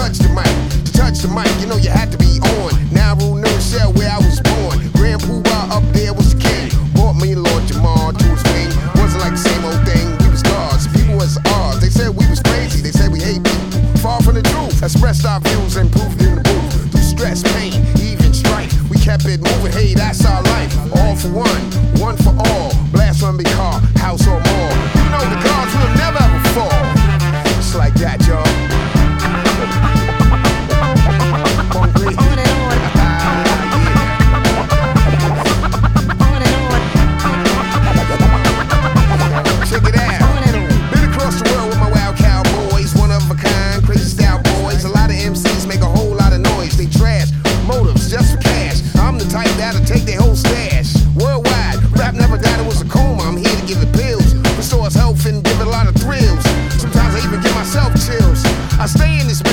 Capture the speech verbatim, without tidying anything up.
touch the mic. To touch the mic, you know you had to be on. Now rule New Rochelle where I was born. Grand Poobah up there was the king. Brought me Lord Jamar to his wing. Wasn't like the same old thing, we was gods. People was ours, they said we was crazy. They said we hate people. Far from the truth, expressed our views and proved in the booth. Through stress, pain, even strife, we kept it moving, hey, that's our life. All for one, one for all. Blast from big car, house or mall. You know the gods will never ever fall. It's like that, y'all. Take their whole stash. Worldwide, rap never died, it was a coma. I'm here to give it pills, restores health and give it a lot of thrills. Sometimes I even give myself chills. I stay in this